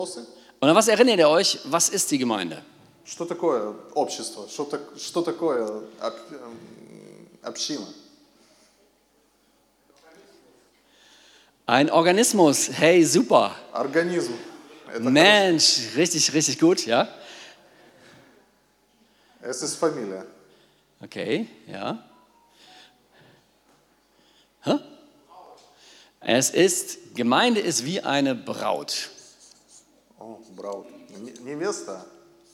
Und an was erinnert ihr euch? Was ist die Gemeinde? Что такое общество? Что такое община? Ein Organismus. Hey, super. Организм. Это Mensch, richtig, richtig gut, ja? Es ist Familie. Okay, ja. Hä? Gemeinde ist wie eine Braut. Oh, Braut. Невеста.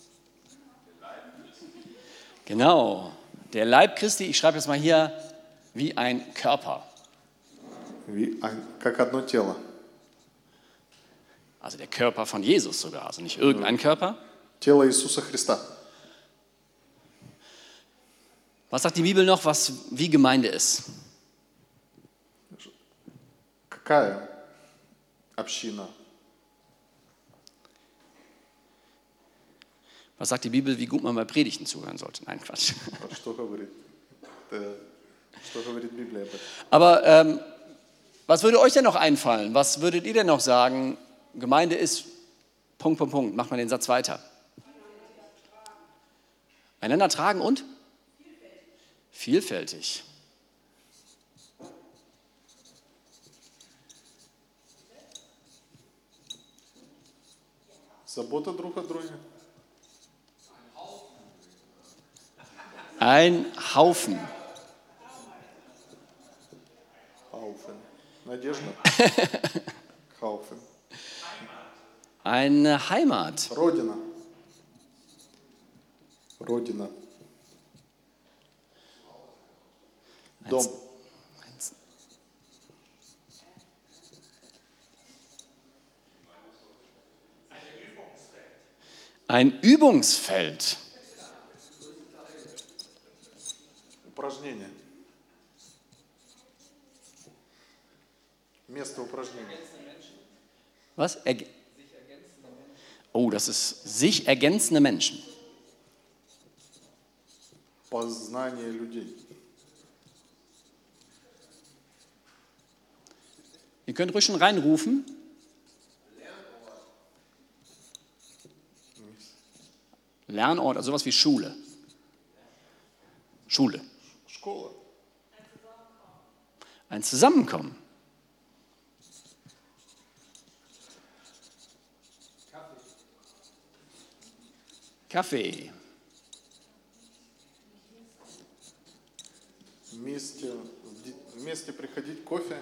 Genau. Der Leib Christi, ich schreibe jetzt mal hier, wie ein Körper. Как одно тело. Also der Körper von Jesus sogar, also nicht irgendein Körper. Тело Иисуса Христа. Was sagt die Bibel noch, wie Gemeinde ist? Какая община? Was sagt die Bibel, wie gut man bei Predigten zuhören sollte? Nein, Quatsch. Что говорит Библия об этом? Aber was würde euch denn noch einfallen? Was würdet ihr denn noch sagen? Gemeinde ist... Macht man den Satz weiter. Einander tragen und? Vielfältig. Забота друг о друге. Ein Haufen. Haufen. Надежда. Haufen. Eine Heimat. Родина. Родина. Дом. Ein Übungsfeld. Упражнение. Место упражнения. Was? Das ist sich ergänzende Menschen. Познание людей. Ihr könnt ruhig schon reinrufen. Lernort, also sowas wie Schule. Schule. Школа. Ein Zusammenkommen. Kaffee. Вместе приходить кофе.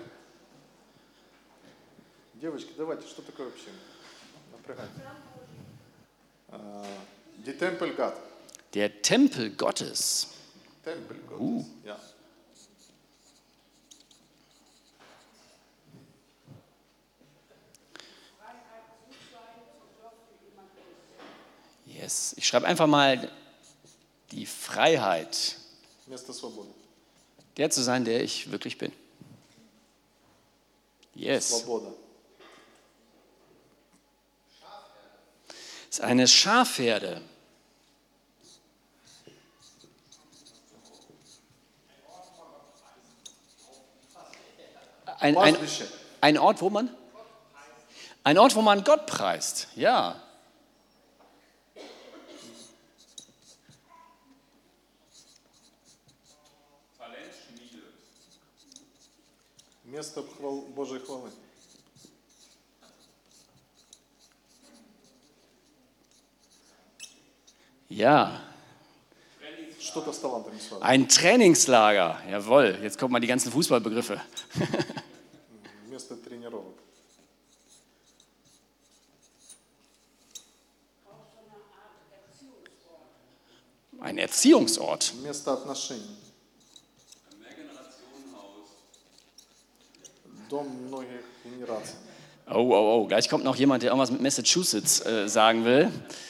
Девочки, давайте, что такое вообще? Напрягайте. Die Tempel God. Der Tempel Gottes. Tempel Gottes, ja. Yes. Ich schreibe einfach mal die Freiheit, Место свободы. der zu sein, der ich wirklich bin. Yes. Свобода. Es ist eine Schafherde. Ein Ort, wo man? Ein Ort, wo man Gott preist. Ja. Место Божьей хвалы. Ja. Что-то с талантами связано. Ein Trainingslager. Jawohl. Jetzt kommen mal die ganzen Fußballbegriffe. Место тренировок. Ein Erziehungsort. Место отношений. Дом многих генераций. Oh. Gleich kommt noch jemand, der irgendwas mit Massachusetts sagen will.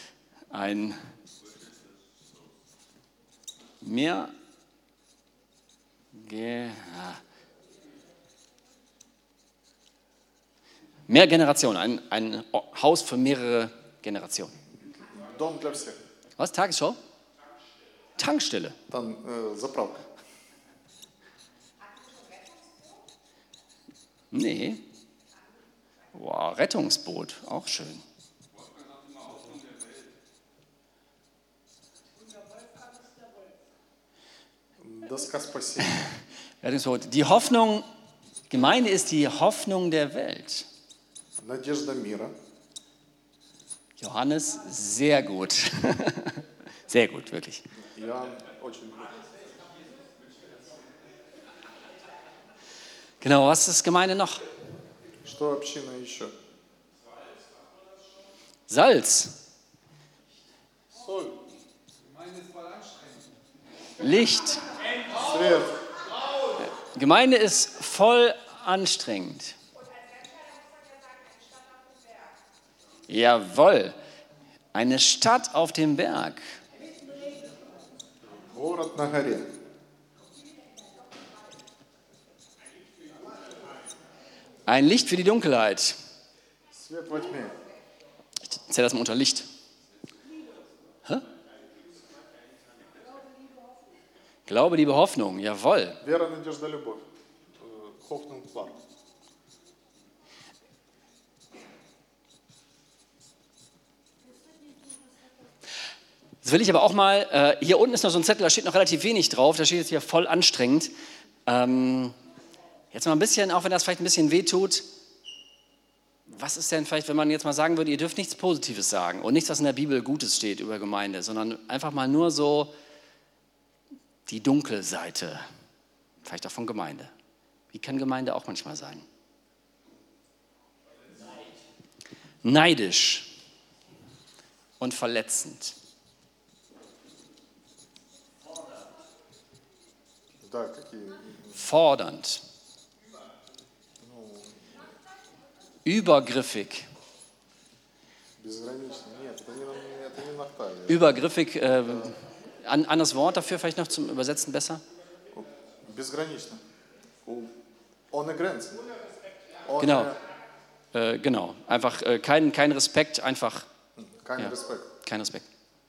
Mehr Generationen, ein Haus für mehrere Generationen. Дом для всех. Was? Tagesschau? Tankstelle. Там заправка. Nee. Wow, Rettungsboot, auch schön. Доска спасения. Die Hoffnung, Gemeinde ist die Hoffnung der Welt. Надежда мира. Johannes, sehr gut. Sehr gut, wirklich. Иоанн очень круто. Genau, was ist Gemeinde noch? Что община еще? Salz, Соль. Licht. Свет. Gemeinde ist voll anstrengend. Jawohl, eine Stadt auf dem Berg. Город на горе. Ein Licht für die Dunkelheit. Свет во тьме. Ich zähle das mal unter Licht. Hä? Glaube, Liebe, Hoffnung. Jawohl. Вера, надежда, любовь. Hoffnung, Plan. Jetzt will ich aber auch mal, hier unten ist noch so ein Zettel, da steht noch relativ wenig drauf, da steht jetzt hier voll anstrengend. Jetzt mal ein bisschen, auch wenn das vielleicht ein bisschen wehtut, was ist denn vielleicht, wenn man jetzt mal sagen würde, ihr dürft nichts Positives sagen und nichts, was in der Bibel Gutes steht über Gemeinde, sondern einfach mal nur so die dunkle Seite, vielleicht auch von Gemeinde. Wie kann Gemeinde auch manchmal sein? Neidisch und verletzend. Да, какие? Fordernd. Übergriffig. Безгранично. Нет, это не Наталья. Übergriffig, anderes Wort dafür vielleicht noch zum Übersetzen besser? Безгранично. Ohne Grenzen. Genau. Genau. Einfach kein Respekt, einfach Kein ja, Respekt. kein Respekt.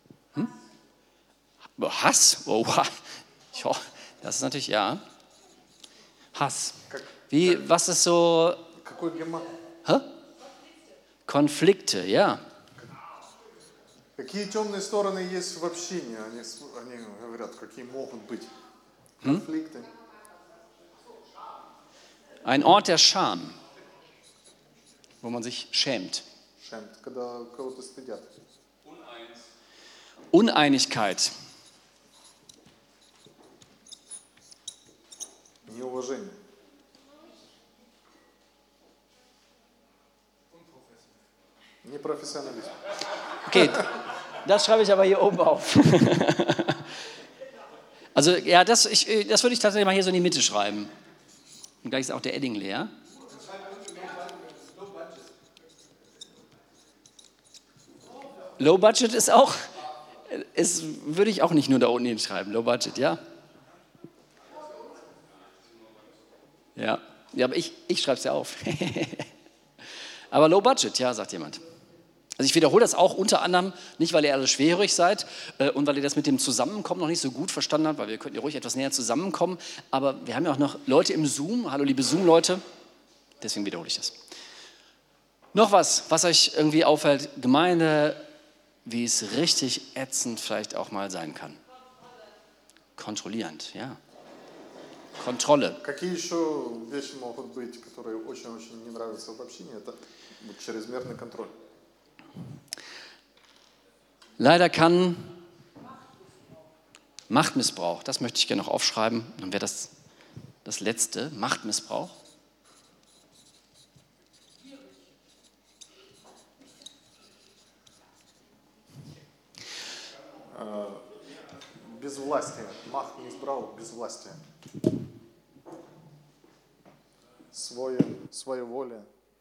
Hass? Oh, ja, das ist natürlich, ja. Hass. Was ist so... Какой гемор? Hä? Konflikte, ja. Какие темные стороны есть в общине? Они говорят, какие могут быть конфликты. Ein Ort der Scham, wo man sich schämt. Шемт, когда кого-то стыдят. Uneinigkeit. Неуважение. Непрофессионализм. Okay, das schreibe ich aber hier oben auf. Also ja, das würde ich tatsächlich mal hier so in die Mitte schreiben. Und gleich ist auch der Edding leer. Low Budget ist auch, würde ich auch nicht nur da unten hinschreiben. Low Budget, ja? Ja, aber ich schreibe es ja auf. Aber Low Budget, ja, sagt jemand. Also ich wiederhole das auch unter anderem, nicht weil ihr alle schwerhörig seid und weil ihr das mit dem Zusammenkommen noch nicht so gut verstanden habt, weil wir könnten ja ruhig etwas näher zusammenkommen, aber wir haben ja auch noch Leute im Zoom, hallo liebe Zoom-Leute, deswegen wiederhole ich das. Noch was euch irgendwie auffällt, Gemeinde, wie es richtig ätzend vielleicht auch mal sein kann. Kontrollierend, ja. Kontrolle. Какие еще вещи могут быть, которые очень-очень не нравятся в общине? Это чрезмерный контроль. Leider kann Machtmissbrauch, das möchte ich gerne noch aufschreiben, dann wäre das letzte, Machtmissbrauch. Безвластие. Мах не избрал безвластие. Своеволие.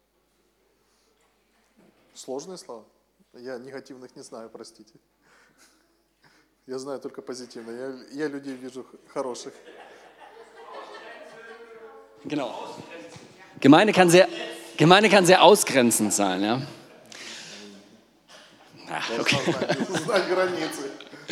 Сложные слова. Я негативных не знаю, простите. Я знаю только позитивные. Я людей вижу хороших. Genau. Gemeinde kann sehr ausgrenzend sein, ja. Okay. Знать границы.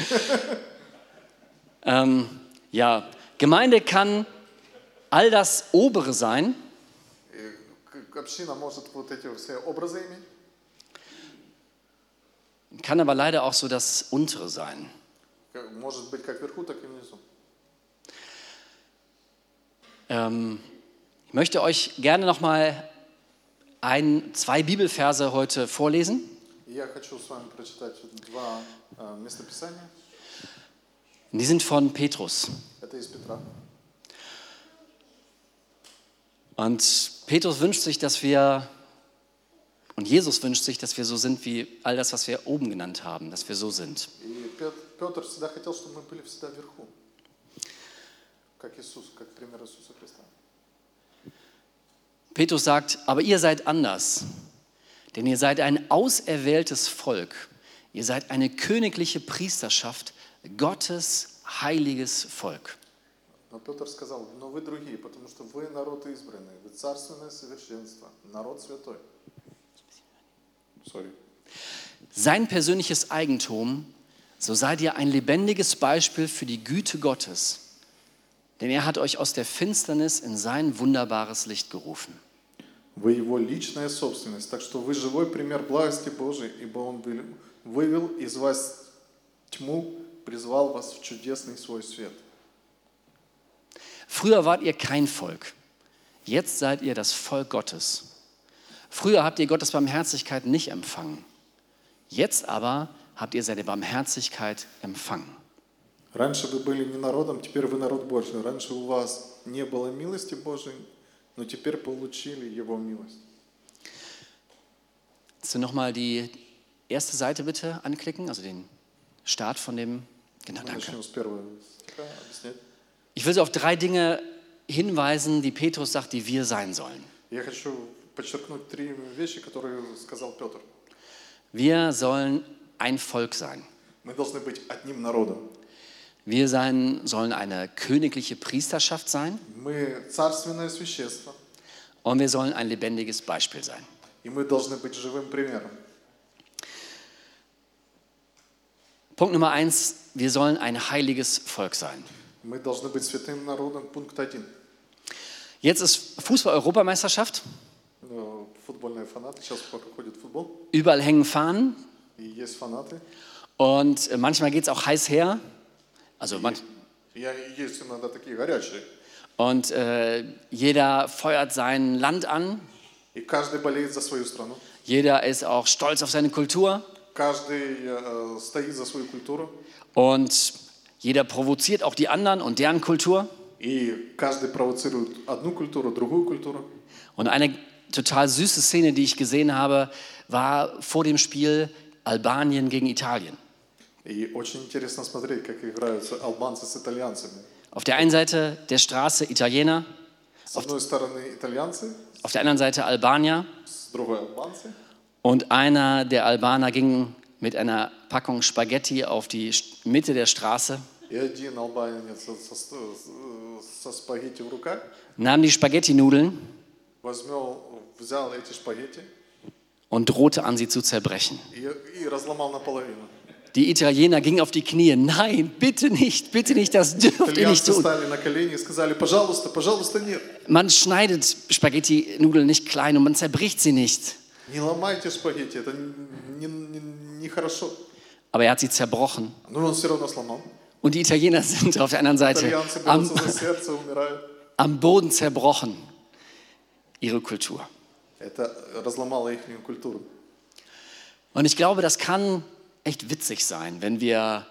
Ja, Gemeinde kann all das Obere sein. Община может вот эти все образы иметь. Kann aber leider auch so das Untere sein. Может быть как вверху, так и внизу. Ich möchte euch gerne noch mal zwei Bibelverse heute vorlesen. Я хочу с вами прочитать два местописания. Die sind von Petrus. Это из Петра. Und Petrus wünscht sich, und Jesus wünscht sich, dass wir so sind wie all das, was wir oben genannt haben, dass wir so sind. И Петр всегда хотел, чтобы мы были всегда вверху, как Иисус, как пример Иисуса Христа. Petrus sagt, aber ihr seid anders, denn ihr seid ein auserwähltes Volk, ihr seid eine königliche Priesterschaft, Gottes heiliges Volk. Но Петр сказал, но вы другие, потому что вы народ избранный, вы царственное совершенство, народ святой. Sorry. Sein persönliches Eigentum, so seid ihr ein lebendiges Beispiel für die Güte Gottes, denn er hat euch aus der Finsternis in sein wunderbares Licht gerufen. Вы его личная собственность, так что вы живой пример благости Божией, ибо он вывел из вас тьму, призвал вас в чудесный свой свет. Früher wart ihr kein Volk, jetzt seid ihr das Volk Gottes. Früher habt ihr Gottes Barmherzigkeit nicht empfangen, jetzt aber habt ihr seine Barmherzigkeit empfangen. Раньше вы были не народом, теперь вы народ Божий. Раньше у вас не было милости Божией, но теперь получили его милость. Willst du nochmal die erste Seite bitte anklicken, also den Start von dem, genau, danke. Начнем с первого стиха объяснять. Ich will so auf 3 Dinge hinweisen, die Petrus sagt, die wir sein sollen. Я хочу подчеркнуть 3 вещи, которые сказал Петр. Wir sollen ein Volk sein. Мы должны быть одним народом. Wir sollen eine königliche Priesterschaft sein. Мы царственное священство. Und wir sollen ein lebendiges Beispiel sein. И мы должны быть живым примером. Punkt Nummer 1, wir sollen ein heiliges Volk sein. Мы должны быть святым народом. Пункт 1. Jetzt ist Fußball-Europameisterschaft. Футбольные фанаты. Сейчас проходит футбол. Überall hängen Fahnen. И есть фанаты. Und manchmal geht es auch heiß her. Also Есть иногда такие горячие. Und jeder feuert sein Land an. И каждый болеет за свою страну. Jeder ist auch stolz auf seine Kultur. Каждый стоит за свою культуру. Und jeder provoziert auch die anderen und deren Kultur. И каждый провоцирует одну культуру, другую культуру. Und eine total süße Szene, die ich gesehen habe, war vor dem Spiel Albanien gegen Italien. И очень интересно смотреть, как играют албанцы с итальянцами. Auf der einen Seite der Straße Italiener, С одной стороны итальянцы, auf der anderen Seite Albanier. с другой албанцы. Und einer der Albaner ging mit einer Packung Spaghetti auf die Mitte der Straße, И один албанец со спагетти в руках nahm die Spaghetti-Nudeln взял эти спагетти und drohte an, sie zu zerbrechen. и разломал наполовину. Die Italiener gingen auf die Knie. Nein, bitte nicht, das dürft ihr nicht Итальянцы tun. стали на колени и сказали, пожалуйста, пожалуйста, нет. Man schneidet Spaghetti-Nudeln nicht klein und man zerbricht sie nicht. Не ломайте спагетти, это нехорошо. Aber er hat sie zerbrochen. Но он все равно сломал. Und die Italiener sind auf der anderen Seite Итальянцы берутся за сердце, умирают. am Boden zerbrochen. Ihre Kultur. Это разломало их культуру. Und ich glaube, das kann echt witzig sein, wenn wir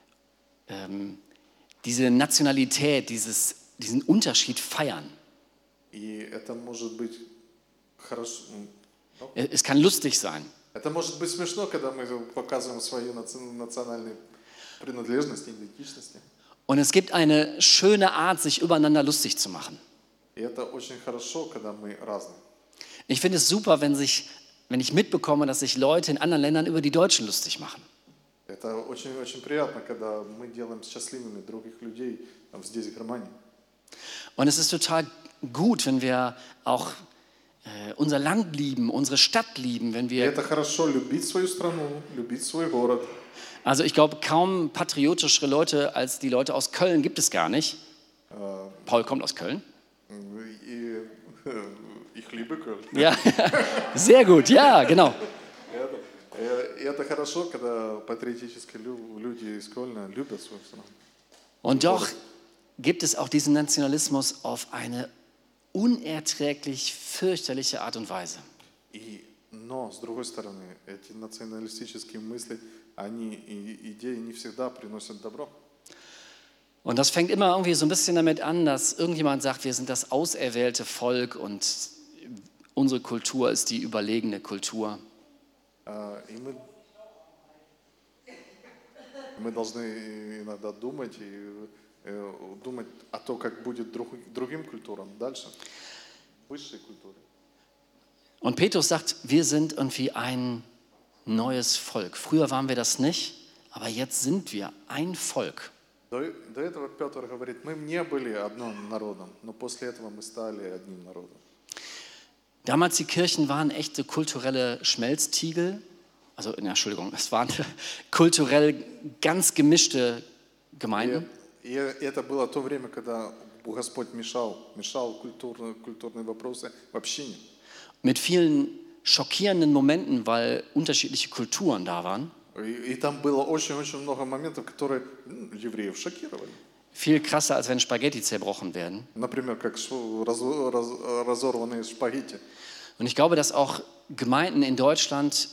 diese Nationalität, diesen Unterschied feiern. И это может быть хорошо. Es kann lustig sein. Это может быть смешно, когда мы показываем свою национальную принадлежность, идентичность. Und es gibt eine schöne Art, sich übereinander lustig zu machen. И это очень хорошо, когда мы разные. Ich finde es super, wenn ich mitbekomme, dass sich Leute in anderen Ländern über die Deutschen lustig machen. Это очень приятно, когда мы делаем счастливыми других людей здесь, в Германии. Und es ist total gut, wenn wir auch unser Land lieben, unsere Stadt lieben, wenn И wir. это хорошо любить свою страну, любить свой город. Also ich glaube, kaum patriotischere Leute als die Leute aus Köln gibt es gar nicht. Paul kommt aus Köln. И ich liebe Köln. Ja, sehr gut, ja, genau. И это хорошо, когда патриотические люди из Кölna любят свою страну. Und doch gibt es auch diesen Nationalismus auf eine unerträglich fürchterliche Art und Weise. Но, с другой стороны, эти националистические мысли, они и идеи не всегда приносят добро. Und das fängt immer irgendwie so ein bisschen damit an, dass irgendjemand sagt, wir sind das auserwählte Volk und unsere Kultur ist die überlegene Kultur. И мы должны иногда думать думать о том, как будет другим культурам дальше, высшей культуре. Und Petrus sagt, wir sind irgendwie ein neues Volk. Früher waren wir das nicht, aber jetzt sind wir ein Volk. До этого Петр говорит, мы не были одним народом, но после этого мы стали одним народом. Damals die Kirchen waren echte kulturelle Schmelztiegel. Also, Entschuldigung, es waren kulturell ganz gemischte Gemeinden. И это было то время, когда Господь мешал культурные вопросы в общине. Mit vielen schockierenden Momenten, weil unterschiedliche Kulturen da waren. И там было очень-очень много моментов, которые евреев шокировали. Viel krasser, als wenn Spaghetti zerbrochen werden. Например, как разорванные спагетти. Und ich glaube, dass auch Gemeinden in Deutschland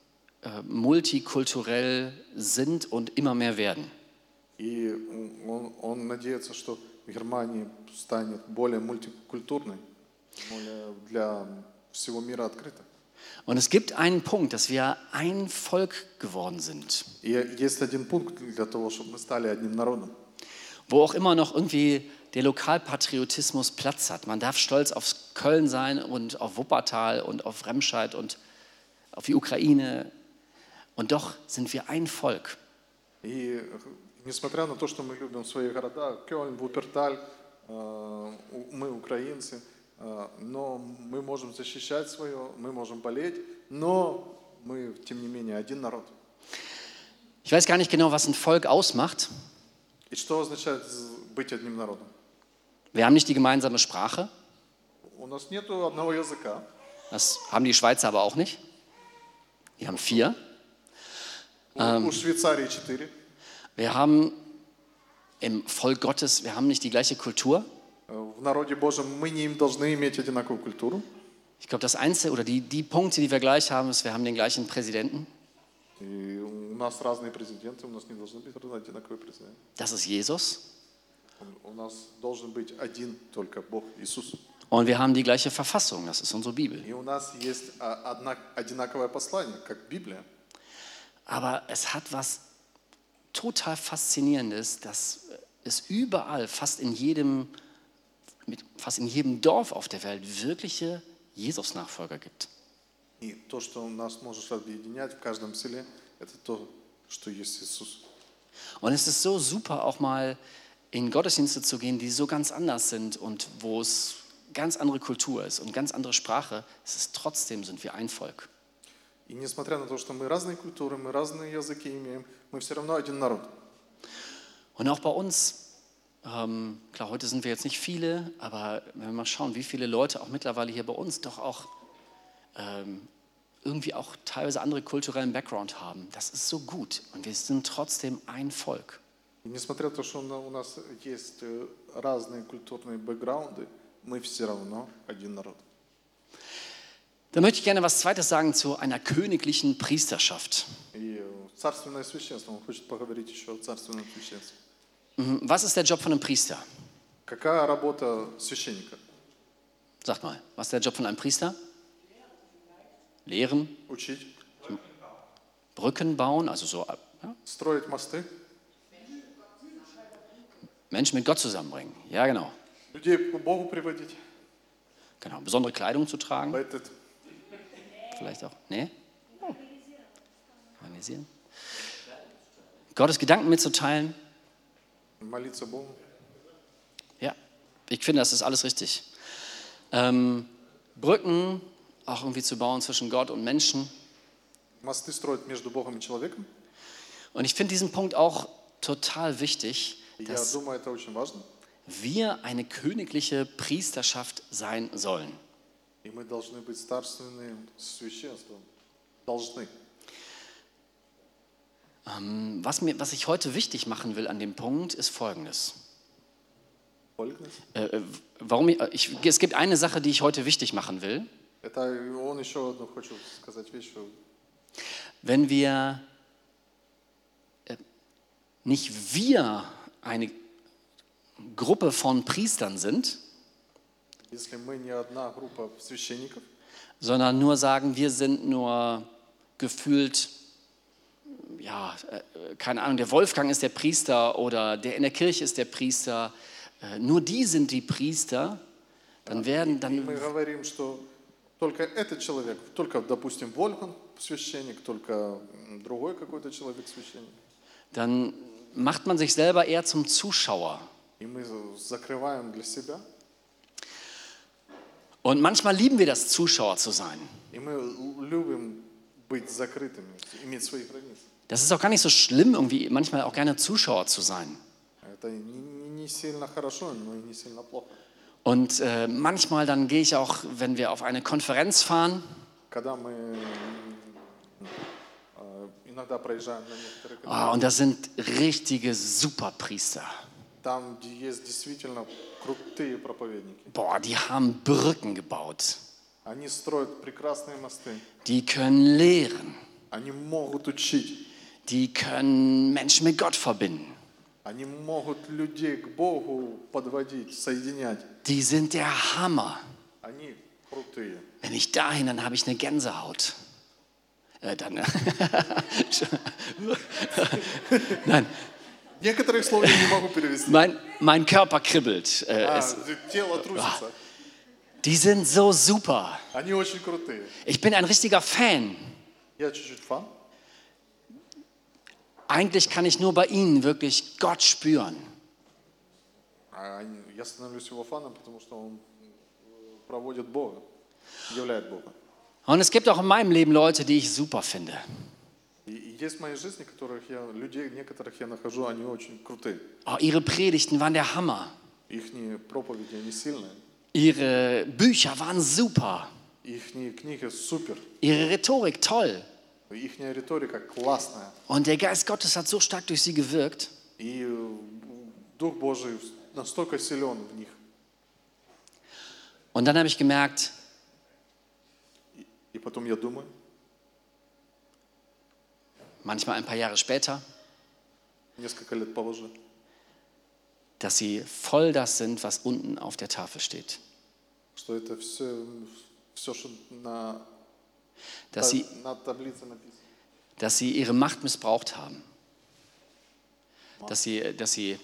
multikulturell sind und immer mehr werden. И он надеется, что Германия станет более мультикультурной, более для всего мира открыта. Und es gibt einen Punkt, dass wir ein Volk geworden sind. И есть один пункт для того, чтобы мы stali одним народом. Wo auch immer noch irgendwie der Lokalpatriotismus Platz hat. Man darf stolz auf Köln sein und auf Wuppertal und auf Remscheid und auf die Ukraine. Und doch sind wir ein Volk. И несмотря на то, что мы любим свои города, Кёльн, Вуперталь, мы украинцы, но мы можем защищать свое, мы можем болеть, но мы, тем не менее, один народ. Ich weiß gar nicht genau, was ein Volk ausmacht. И что означает быть одним народом? Wir haben nicht die gemeinsame Sprache. У нас нету одного языка. Das haben die Schweizer aber auch nicht. Die haben 4. У Швейцарии 4. Wir haben im Volk Gottes, wir haben nicht die gleiche Kultur. В народе Божьем мы не должны иметь одинаковую культуру. Ich glaube, das Einzige oder die Punkte, die wir gleich haben, ist, wir haben den gleichen Präsidenten. И у нас разные президенты, у нас не должны быть одинаковые президенты. Das ist Jesus. У нас должен быть один только Бог, Иисус. Und wir haben die gleiche Verfassung, das ist unsere Bibel. И у нас есть одинаковое послание, как Библия. Aber es hat was total Faszinierendes, dass es überall, fast in jedem Dorf auf der Welt wirkliche Jesus-Nachfolger gibt. И то, что нас может объединять в каждом селе, это то, что есть Иисус. Und es ist so super, auch mal in Gottesdienste zu gehen, die so ganz anders sind und wo es ganz andere Kultur ist und ganz andere Sprache. Es ist trotzdem, sind wir ein Volk. И несмотря на то, что мы разные культуры, мы разные языки имеем, мы все равно один народ. Und auch bei uns, klar, heute sind wir jetzt nicht viele, aber wenn wir mal schauen, wie viele Leute auch mittlerweile hier bei uns doch auch irgendwie auch teilweise andere kulturellen Background haben, das ist so gut und wir sind trotzdem ein Volk. И несмотря на то, что у нас есть разные культурные бэкграунды, мы все равно один народ. Da möchte ich gerne was Zweites sagen zu einer königlichen Priesterschaft. И царственное священство, он хочет поговорить еще о царственном священстве. Was ist der Job von einem Priester? Какая работа священника? Sagt mal, was ist der Job von einem Priester? Lehren, Учить, Brücken bauen, also so ja? строить мосты, Menschen mit Gott zusammenbringen. Ja, genau. людей к Богу приводить. Genau, besondere Kleidung zu tragen. Этот, Vielleicht auch. Nee? Oh. Organisieren. Gottes Gedanken mitzuteilen. молиться Богу. Ja, ich finde, das ist alles richtig. Brücken auch irgendwie zu bauen zwischen Gott und Menschen. Мосты строить между Богом и человеком. Und ich finde diesen Punkt auch total wichtig, Я dass думаю, это очень важно. wir eine königliche Priesterschaft sein sollen. И мы должны быть царственным священством. Должны. Was ich heute wichtig machen will an dem Punkt, ist Folgendes. Folgendes. Es gibt eine Sache, die ich heute wichtig machen will. Это он еще одну хочу сказать вещь. Wenn wir nicht wir eine Gruppe von Priestern sind, Если мы не одна группа священников, sondern nur sagen, wir sind nur gefühlt, ja, keine Ahnung, der Wolfgang ist der Priester oder der in der Kirche ist der Priester, nur die sind die Priester, dann мы говорим, что только этот человек, только, допустим, Вольфган священник, только другой какой-то человек священник. Dann macht man sich selber eher zum Zuschauer. И мы закрываем для себя. Und manchmal lieben wir das, Zuschauer zu sein. И мы любим быть закрытыми, иметь свои границы. Das ist auch gar nicht so schlimm, irgendwie manchmal auch gerne Zuschauer zu sein. Это не сильно хорошо, но и не сильно плохо. Und manchmal dann gehe ich auch, wenn wir auf eine Konferenz fahren, Когда мы иногда проезжаем на некоторые конференции, und das sind richtige Superpriester. там, где есть действительно крутые проповедники. Boah, die haben Brücken gebaut. Они строят прекрасные мосты. Die können lehren. Они могут учить. Die können Menschen mit Gott verbinden. Они могут людей к Богу подводить, соединять. Die sind der Hammer. Они крутые. Wenn ich dahin, dann habe ich eine Gänsehaut. Nein, Некоторых слов я не могу перевести. mein Körper kribbelt. Тело трусится. Die sind so super. Они очень крутые. Ich bin ein richtiger Fan. Я чуть-чуть фан. Eigentlich kann ich nur bei ihnen wirklich Gott spüren. Я становлюсь его фаном, потому что он проводит Бога, являет Бога. Und es gibt auch in meinem Leben Leute, die ich super finde. И есть в моей жизни, людей, некоторых я нахожу, они очень крутые. Oh, ihre Predigten waren der Hammer. Ихние проповеди, они сильные. Ihre Bücher waren super. Ихние книги супер. Ihre Rhetorik toll. Ихняя риторика классная. Und der Geist Gottes hat so stark durch sie gewirkt. И Дух Божий настолько силен в них. Und dann habe ich gemerkt, И потом я думаю, manchmal ein paar Jahre später, несколько лет позже, dass sie voll das sind, was unten auf der Tafel steht. что это все, что на таблице написано. Dass sie ihre Macht missbraucht haben. Dass sie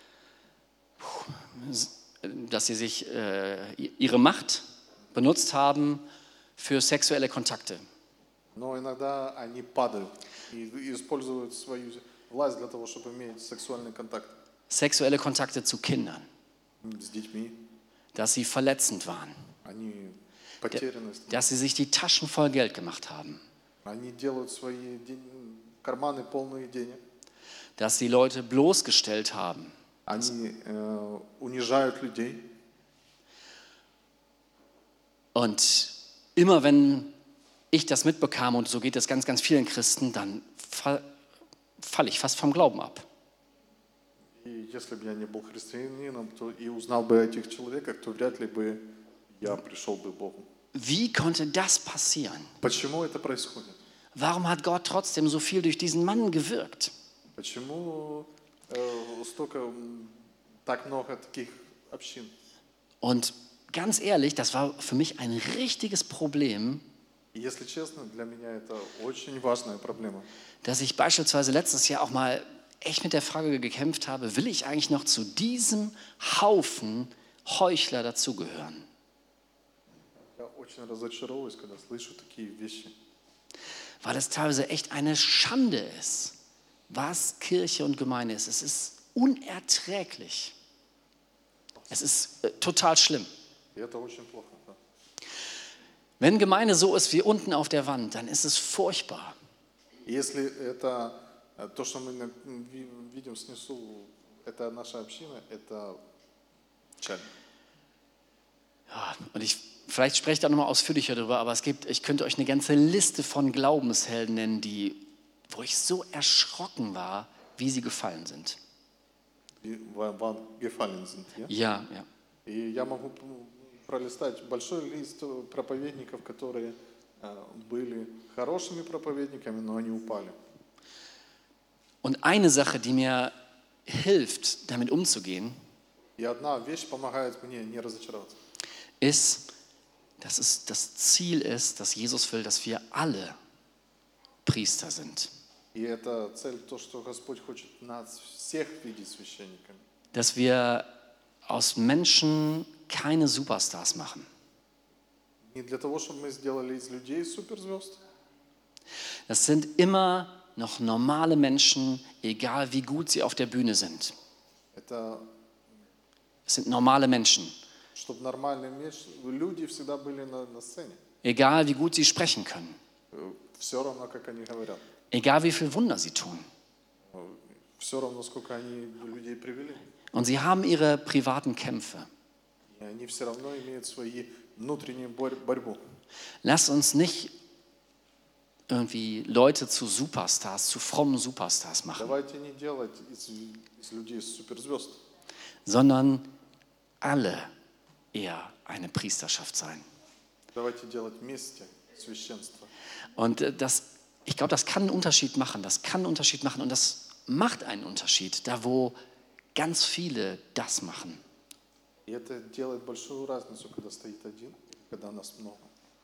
sich ihre Macht benutzt haben für sexuelle Kontakte. Но иногда они падают и используют свою власть для того, чтобы иметь сексуальный контакт Sexuelle Kontakte zu Kindern. с детьми. Dass sie verletzend waren. Они потеряны. Dass sie sich die Taschen voll Geld gemacht haben. Они делают свои карманы полные денег. Dass sie Leute bloßgestellt haben. Они унижают людей. Und immer wenn ich das mitbekam, und so geht es ganz, ganz vielen Christen, dann falle ich fast vom Glauben ab. И если бы я не был христианином, то и узнал бы о этих человеках, то вряд ли бы я пришел бы к Богу. Wie konnte das passieren? Почему это происходит? Warum hat Gott trotzdem so viel durch diesen Mann gewirkt? Почему так много таких общин? Und ganz ehrlich, das war für mich ein richtiges Problem, Если честно, для меня это очень важная проблема. dass ich beispielsweise letztes Jahr auch mal echt mit der Frage gekämpft habe, will ich eigentlich noch zu diesem Haufen Heuchler dazugehören? Я очень разочаровываюсь, когда слышу такие вещи. Weil es teilweise echt eine Schande ist, was Kirche und Gemeinde ist. Es ist unerträglich. Es ist total schlimm. И это очень плохо. Да. Wenn Gemeinde so ist wie unten auf der Wand, dann ist es furchtbar. Если это то, что мы видим снизу, это наша община, это печально. Ja, und vielleicht spreche ich da nochmal ausführlicher darüber, aber ich könnte euch eine ganze Liste von Glaubenshelden nennen, wo ich so erschrocken war, wie sie gefallen sind. вам gefallen sind. Ja? Ja, ja. И я могу пролистать большой лист проповедников, которые были хорошими проповедниками, но они упали. Und eine Sache, die mir hilft, damit umzugehen, И одна вещь помогает мне не разочароваться. ist, dass es das Ziel ist, dass Jesus will, dass wir alle Priester sind. И это цель, то, что Господь хочет нас всех видеть священниками. Dass wir aus Menschen keine Superstars machen. Не для того, чтобы мы сделали из людей суперзвезд. Das sind immer noch normale Menschen, egal wie gut sie auf der Bühne sind. Это Es sind normale Menschen, чтобы нормальные люди всегда были на сцене. egal wie gut sie sprechen können, Все равно, как они говорят. egal wie viel Wunder sie tun. Все равно, сколько они людей привели. Und sie haben ihre privaten Kämpfe. И они все равно имеют свои внутреннюю борьбу. Lasst uns nicht irgendwie Leute zu Superstars, zu frommen Superstars machen, Давайте не делать из людей суперзвезд, sondern alle eher eine Priesterschaft sein. давайте делать вместе священство. Und ich glaube, das kann einen Unterschied machen. Das kann einen Unterschied machen und das macht einen Unterschied, da wo ganz viele das machen. И это делает большую разницу, когда стоит один, и когда нас много.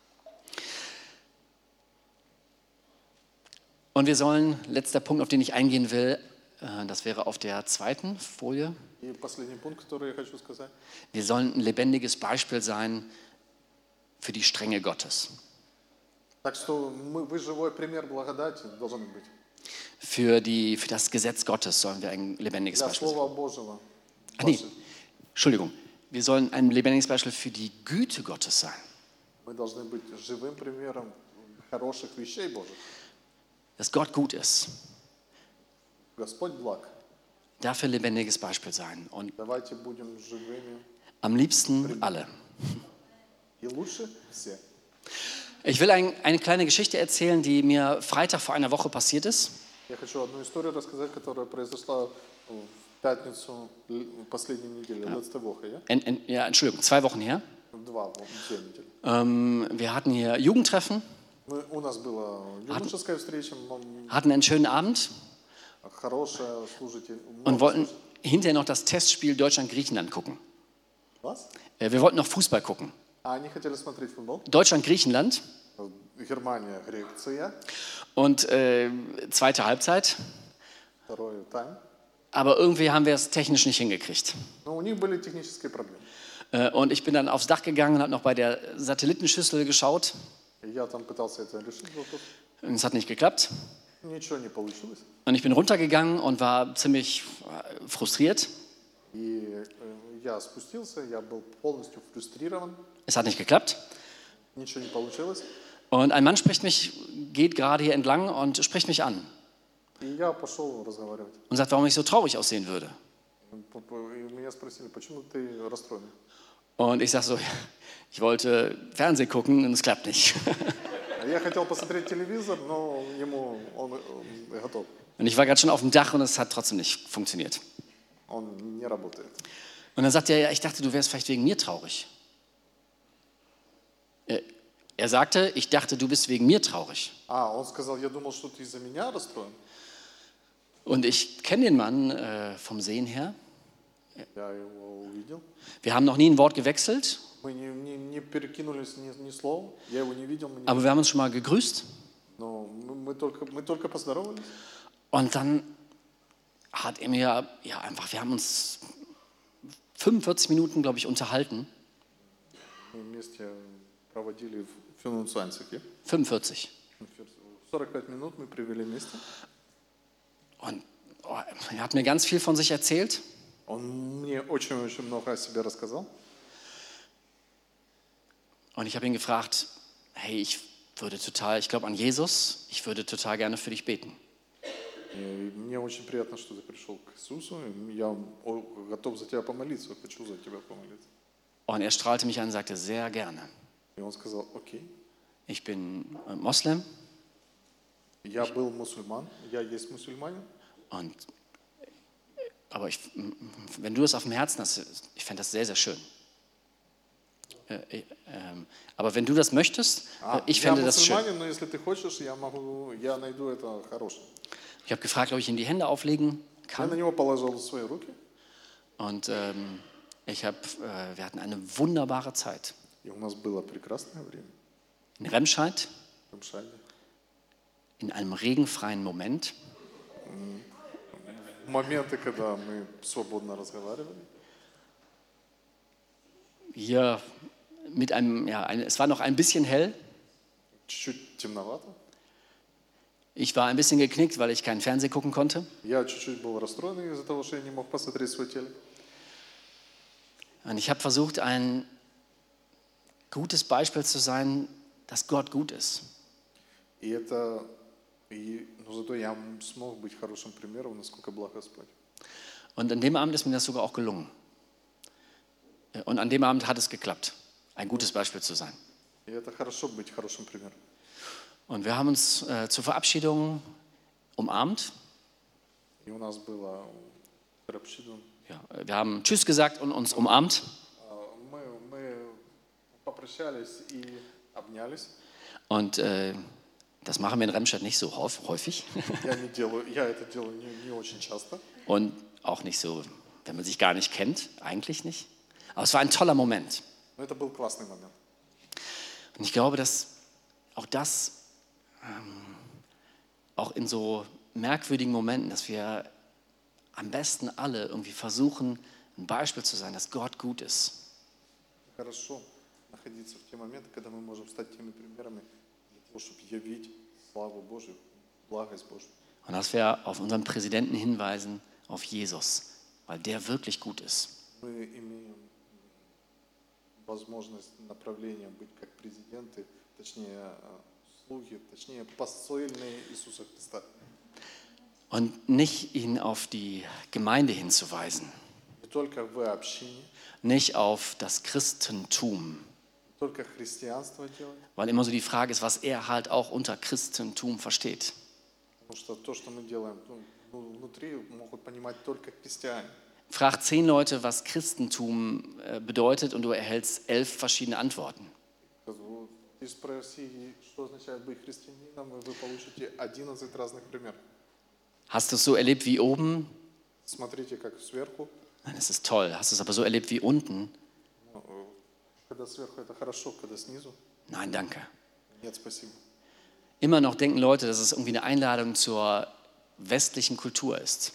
Und wir sollen, letzter Punkt, auf den ich eingehen will, das wäre auf der zweiten Folie, И последний пункт, который я хочу сказать. wir sollen ein lebendiges Beispiel sein für die Strenge Gottes, Так что вы живой пример благодати должны быть. für das Gesetz Gottes sollen wir ein lebendiges Для Beispiel sein. Слова Божьего. Ach nee, Entschuldigung, wir sollen ein lebendiges Beispiel für die Güte Gottes sein, Мы должны быть живым примером хороших вещей Божьих. dass Gott gut ist, Господь благ. dafür ein lebendiges Beispiel sein und Давайте будем живыми. am liebsten alle. И лучше все. Ich will eine kleine Geschichte erzählen, die mir Freitag vor einer Woche passiert ist. Я хочу одну историю рассказать, которая произошла в пятницу последней недели, letzte Woche, ja? Ja, Entschuldigung, 2 Wochen her. 2 недели. Wir hatten hier Jugendtreffen, У нас была юношеская встреча, hatten einen schönen Abend хорошая, служите. und wollten hinterher noch das Testspiel Deutschland-Griechenland gucken. Was? Wir wollten noch Fußball gucken. Они хотели смотреть футбол. Deutschland-Griechenland Германия, Греция, und zweite Halbzeit. второй тайм. Aber irgendwie haben wir es technisch nicht hingekriegt. Но у них были технические проблемы. Und ich bin dann aufs Dach gegangen und habe noch bei der Satellitenschüssel geschaut. И я там пытался это решить, Und es hat nicht geklappt. ничего не получилось. Und ich bin runtergegangen und war ziemlich frustriert. И я спустился, я был полностью фрустрирован, Es hat nicht geklappt. ничего не получилось. Und ein Mann geht gerade hier entlang und spricht mich an И я пошел разговаривать. und sagt, warum ich so traurig aussehen würde. И меня спросили, почему ты расстроен? Und ich sage so, ich wollte Fernsehen gucken und es klappt nicht. Я хотел посмотреть телевизор, но он готов. Und ich war gerade schon auf dem Dach und es hat trotzdem nicht funktioniert. Он не работает. Und dann sagt er, ja, ich dachte, du wärst vielleicht wegen mir traurig. Er sagte, ich dachte, du bist wegen mir traurig. Он сказал, я думал, что ты из-за меня расстроен. Und ich kenne den Mann vom Sehen her. Я его увидел. Wir haben noch nie ein Wort gewechselt, Мы не перекинулись ни слова. Я его не видел. aber wir haben uns schon mal gegrüßt. Но мы только поздоровались. Und dann hat er mir, ja einfach, wir haben uns 45 Minuten, glaube ich, unterhalten. Мы вместе проводили 25, ja? 45. 45 минут мы провели вместе. Und er hat mir ganz viel von sich erzählt. Он мне очень-очень много о себе рассказал. Und ich habe ihn gefragt, hey, ich glaube an Jesus, ich würde total gerne für dich beten. И мне очень приятно, что ты пришел к Иисусу. Я готов за тебя помолиться, хочу за тебя помолиться. Und er strahlte mich an und sagte, sehr gerne. И он сказал, окей. Ich bin Moslem Я был мусульман, я есть мусульманин. und aber wenn du das auf dem Herzen hast, ich fände das sehr, sehr schön. Aber wenn du das möchtest, ich Я fände das schön. мусульманин, но если ты хочешь, я найду это хорошее. Ich habe gefragt, ob ich ihm die Hände auflegen Я на kann. него положил свои руки, Und wir hatten eine wunderbare Zeit и у нас было прекрасное время in Remscheid, в Рамшале. in einem regenfreien Moment. Моменты, когда мы свободно разговаривали. Hier es war noch ein bisschen hell. Чуть-чуть темновато. Ich war ein bisschen geknickt, weil ich keinen Fernsehen gucken konnte. Я чуть-чуть был расстроен из-за того, что я не мог посмотреть свой телек. Und ich habe versucht, ein gutes Beispiel zu sein, dass Gott gut ist. Но зато я смог быть хорошим примером, насколько благ Господь. Und an dem Abend ist mir das sogar auch gelungen. Und an dem Abend hat es geklappt, ein gutes Beispiel zu sein. И это хорошо быть хорошим примером. Und wir haben uns zur Verabschiedung umarmt. И у нас было verabschiedung. Ja, wir haben Tschüss gesagt und uns umarmt. Мы попрощались и обнялись. Und das machen wir in Remscheid nicht so häufig. Я это делаю не очень часто. Und auch nicht so, wenn man sich gar nicht kennt, eigentlich nicht. Aber es war ein toller Moment. Но это был классный момент. Und ich glaube, dass auch das, auch in so merkwürdigen Momenten, dass wir am besten alle irgendwie versuchen, ein Beispiel zu sein, dass Gott gut ist. Хорошо находиться в те моменты, когда мы можем стать теми примерами для того, чтобы явить славу Божию, благость Божию. Und dass wir auf unseren Präsidenten hinweisen, auf Jesus, weil der wirklich gut ist. Мы имеем возможность направления быть как президенты, точнее слуги, точнее посыльные Иисуса Христа. Und nicht ihn auf die Gemeinde hinzuweisen, Не только в общине, nicht auf das Christentum, не только христианство делать, weil immer so die Frage ist, was er halt auch unter Christentum versteht. потому что то, что мы делаем, внутри могут понимать только христиане. Frag 10 Leute, was Christentum bedeutet und du erhältst 11 verschiedene Antworten. Ты спроси, что означает быть христианином, и вы получите 11 разных примеров. Hast du es so erlebt wie oben? Смотрите, как сверху. Nein, es ist toll. Hast du es aber so erlebt wie unten? Когда сверху это хорошо, когда снизу Nein, danke. нет, спасибо. Immer noch denken Leute, dass es irgendwie eine Einladung zur westlichen Kultur ist.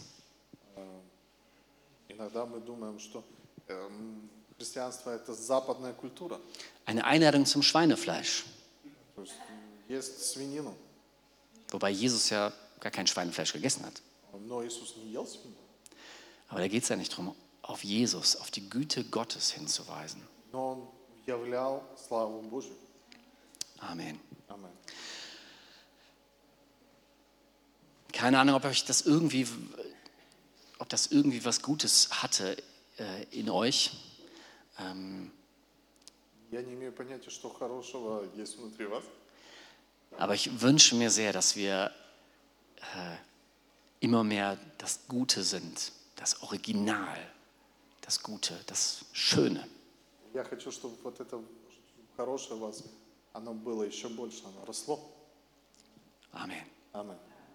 Иногда мы думаем, что христианство это западная культура. Eine Einladung zum Schweinefleisch. То есть есть свинину, Wobei Jesus ja gar kein Schweinefleisch gegessen hat. но Иисус не ел свинину. Aber da geht es ja nicht darum, auf Jesus, auf die Güte Gottes hinzuweisen. Но он являл славу Божию. Amen. Амен. Keine Ahnung, ob das irgendwie was Gutes hatte in euch. Я не имею понятия, что хорошего есть внутри вас. Aber ich wünsche mir sehr, dass wir immer mehr das Gute sind, das Original, das Gute, das Schöne. Я хочу, чтобы вот это хорошее в вас, оно было еще больше, оно росло. Amen. Амен.